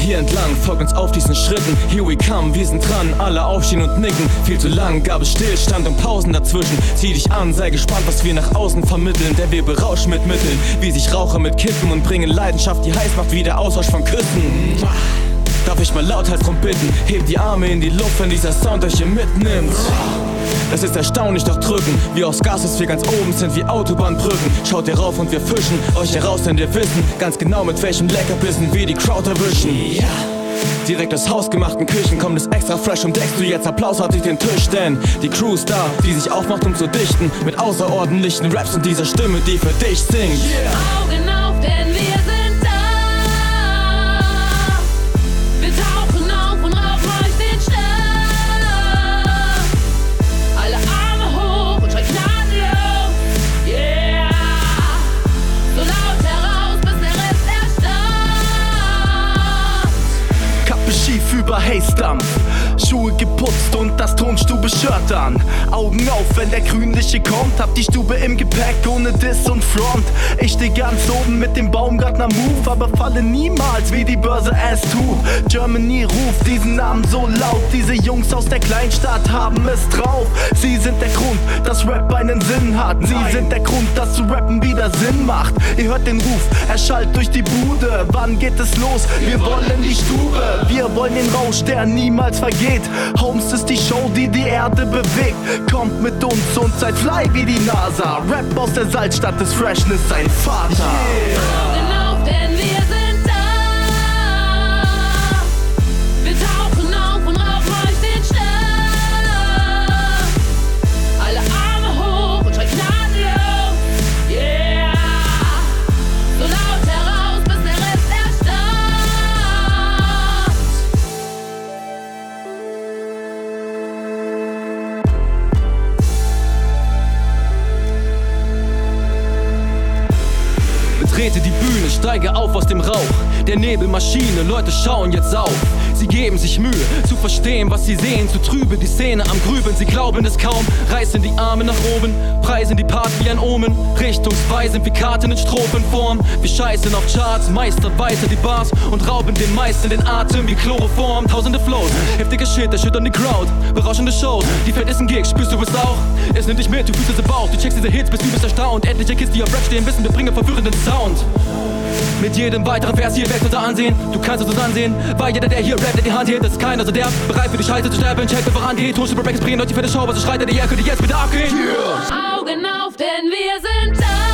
hier entlang, folgt uns auf diesen Schritten. Here we come, wir sind dran, alle aufstehen und nicken. Viel zu lang gab es Stillstand und Pausen dazwischen. Zieh dich an, sei gespannt, was wir nach außen vermitteln. Der wir berauschen mit Mitteln, wie sich Raucher mit Kippen und bringen Leidenschaft, die heiß macht wie der Austausch von Küssen. Darf ich mal lauthals drum bitten, hebt die Arme in die Luft, wenn dieser Sound euch hier mitnimmt. Es ist erstaunlich, doch drücken wir aufs Gas, bis wir ganz oben sind wie Autobahnbrücken. Schaut ihr rauf und wir fischen euch heraus, denn wir wissen ganz genau, mit welchem Leckerbissen wir die Crowd erwischen. Direkt aus hausgemachten Küchen kommt es extra fresh und deckst du jetzt applausartig den Tisch, denn die Crew ist da, die sich aufmacht, um zu dichten mit außerordentlichen Raps und dieser Stimme, die für dich singt. Augen auf, denn wir sind da. Wir tauchen auf und rauchen euch den Stab. Alle Arme hoch und schreien gnadenlos. Yeah. So laut heraus, bis der Rest erstarrt. Kappe schief über Haze-Dampf, Schuhe geputzt und das Tonstube-Shirt an. Augen auf, wenn der Grünliche kommt, hab die Stube im Gepäck ohne Diss und Front. Ich steh ganz oben mit dem Baumgartner-Move, aber falle niemals wie die Börse es tut. Germany ruft diesen Namen so laut, diese Jungs aus der Kleinstadt haben es drauf. Sie sind der Grund, dass Rap einen Sinn hat. Sie sind der Grund, dass zu rappen wieder Sinn macht. Ihr hört den Ruf, er schallt durch die Bude. Wann geht es los? Wir wollen die Stube. Wir wollen den Rausch, der niemals vergeht. Holmes ist die Show, die die Erde bewegt. Kommt mit uns und seid fly wie die NASA. Rap aus der Salzstadt des Freshness, sein Vater. Augen auf, denn wir sind da. Wir tauchen auf und rauchen euch den Stab. Alle Arme hoch und schreien gnadenlos. Yeah. So laut heraus, bis der Rest erstarrt. Betrete die Bühne, steige auf aus dem Rauch der Nebelmaschine, Leute schauen jetzt auf. Sie geben sich Mühe, zu verstehen, was sie sehen. Zu trübe die Szene am Grübeln, sie glauben es kaum. Reißen die Arme nach oben, preisen die Part wie ein Omen. Richtungsweisend wie Karten in Strophenform. Wir scheißen auf Charts, meistern weiter die Bars und rauben den meisten den Atem wie Chloroform. Tausende Flows, heftige Shit, erschüttern die Crowd. Berauschende Shows, die Fett ist ein Gig, spürst du es auch? Es nimmt dich mit, du fühlst es im Bauch. Du checkst diese Hits, bist übelst erstaunt. Etliche Kids, die auf Rap stehen, wissen, wir bringen verwirrenden Sound. Mit jedem weiteren Vers hier wächst unser Ansehen. Du kannst es uns ansehen, weil jeder, der hier rappt, der die Hand hebt, das ist keiner so der bereit für die Scheiße zu sterben. Check einfach an, die Tonstube Breaks bringen euch die fette Show, was so schreit, der Show, könnt ihr jetzt bitte abgehen. Augen auf, denn wir sind da.